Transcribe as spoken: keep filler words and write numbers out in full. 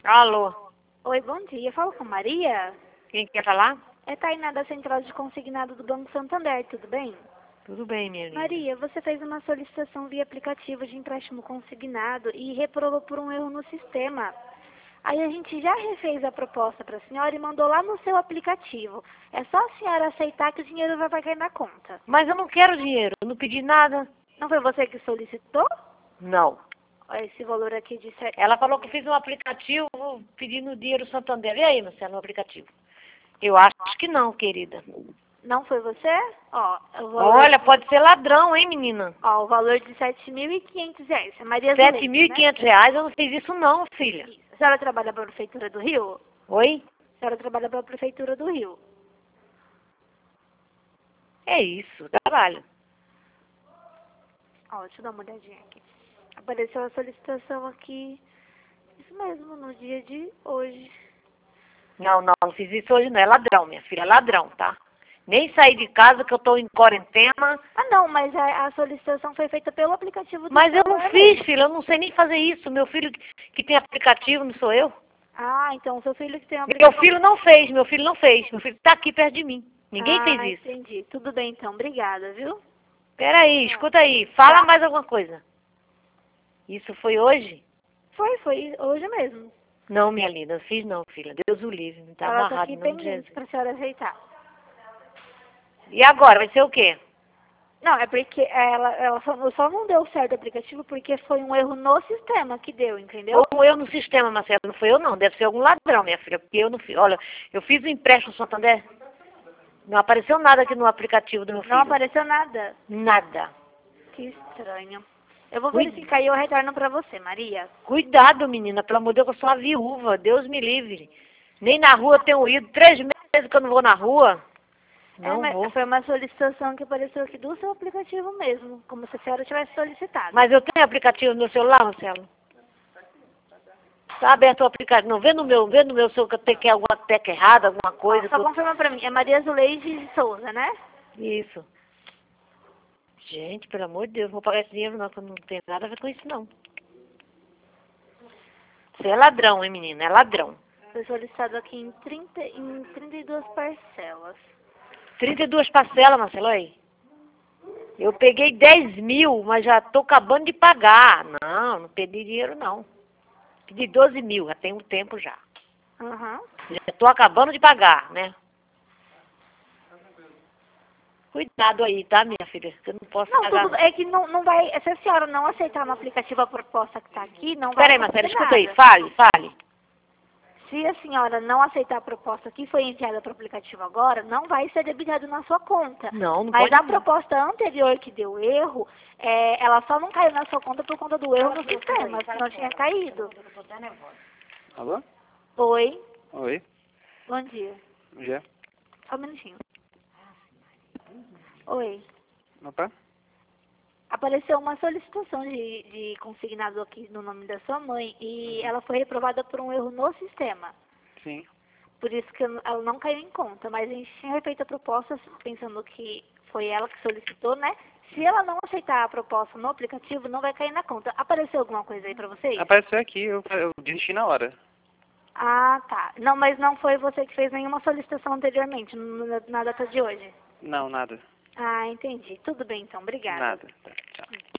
Alô, Oi, bom dia. Fala com Maria? quem quer falar? É Tainá da Central de Consignado do Banco Santander, tudo bem? Tudo bem, minha linda. Maria, você fez uma solicitação via aplicativo de empréstimo consignado e reprovou por um erro no sistema. Aí a gente já refez a proposta para a senhora e mandou lá no seu aplicativo. É só a senhora aceitar que o dinheiro vai cair na conta. Mas eu não quero dinheiro, eu não pedi nada. Não foi você que solicitou? Não. Esse valor aqui de sete... Ela falou que fiz um aplicativo pedindo dinheiro Santander. E aí, Marcelo, no aplicativo? Eu acho que não, querida. Não foi você? Ó, o valor... Olha, pode ser ladrão, hein, menina? Ó, o valor de sete mil e quinhentos reais. É Maria Sete mil e Zuleide, quinhentos reais, eu não fiz isso não, filha. né? A senhora trabalha para a Prefeitura do Rio? Oi? A senhora trabalha para a Prefeitura do Rio. É isso, trabalho. Ó, deixa eu dar uma olhadinha aqui. Apareceu a solicitação aqui. Isso mesmo, no dia de hoje. Não, não, não fiz isso hoje não. É ladrão, minha filha, é ladrão, tá? Nem saí de casa que eu tô em quarentena. Ah, não, mas a, a solicitação foi feita pelo aplicativo do Mas eu não celular fiz, mesmo. filha, eu não sei nem fazer isso. Meu filho que- que tem aplicativo, não sou eu. Ah, então seu filho que tem um Meu aplicativo... filho não fez, meu filho não fez. Meu filho tá aqui perto de mim. Ninguém ah, fez isso. entendi. Tudo bem, então. Obrigada, viu? Peraí, escuta aí. Fala Tá. mais alguma coisa. Isso foi hoje? Foi, foi hoje mesmo. Não, minha linda, não fiz não, filha. Deus o livre, me tá Ela tá amarrado aqui em nome de pendente Jesus. para a senhora aceitar. E agora, vai ser o quê? Não, é porque ela, ela só, só não deu certo o aplicativo porque foi um erro no sistema que deu, entendeu? Ou eu no sistema, Marcelo, não foi eu não. Deve ser algum ladrão, minha filha, porque eu não fiz. Olha, eu fiz o empréstimo Santander. Não apareceu nada aqui no aplicativo do meu filho. Não apareceu nada. Nada. Que estranho. Eu vou Ui. verificar e eu retorno pra você, Maria. Cuidado, menina, pelo amor de Deus, eu sou uma viúva, Deus me livre. Nem na rua eu tenho ido, três meses que eu não vou na rua. É, Não mas vou. foi uma solicitação que apareceu aqui do seu aplicativo mesmo, como se a senhora tivesse solicitado. Mas eu tenho aplicativo no meu celular, Marcelo? Tá aberto o aplicativo. Não, vê no meu, vê no meu seu que eu tenho que é alguma tecla errada, alguma coisa. Ó, só que eu- confirma pra mim, é Maria Zuleide de Souza, né? Isso. Gente, pelo amor de Deus, não vou pagar esse dinheiro não, que eu não tenho nada a ver com isso não. Você é ladrão, hein, menina? É ladrão. Foi solicitado aqui em, trinta, em trinta e duas parcelas. trinta e duas parcelas, Marcelo, aí. Eu peguei dez mil, mas já tô acabando de pagar. Não, não pedi dinheiro não. Pedi doze mil, já tem um tempo já. Aham. Já tô acabando de pagar, né? Cuidado aí, tá, minha filha? Que eu não posso Não, pagar. tudo, é que não, não vai, se a senhora não aceitar no aplicativo a proposta que tá aqui, não vai Peraí, acontecer Marcelo, escuta aí. nada. Fale, fale. Se a senhora não aceitar a proposta que foi enviada para o aplicativo agora, não vai ser debitado na sua conta. Não, não Mas pode a não. proposta anterior que deu erro, é, ela só não caiu na sua conta por conta do erro no sistema, senão tinha caído. Alô? Oi, Oi, bom dia. já? Só um minutinho. Oi. Opa? Apareceu uma solicitação de, de consignado aqui no nome da sua mãe e ela foi reprovada por um erro no sistema. Sim. Por isso que ela não caiu em conta, mas a gente tinha feito a proposta pensando que foi ela que solicitou, né? Se ela não aceitar a proposta no aplicativo, não vai cair na conta. Apareceu alguma coisa aí pra vocês? Apareceu aqui, eu, eu desisti na hora. Ah, tá. Não, mas não foi você que fez nenhuma solicitação anteriormente, na, na data de hoje? Não, nada. Ah, entendi. Tudo bem então, obrigada. Nada. Tá, tchau.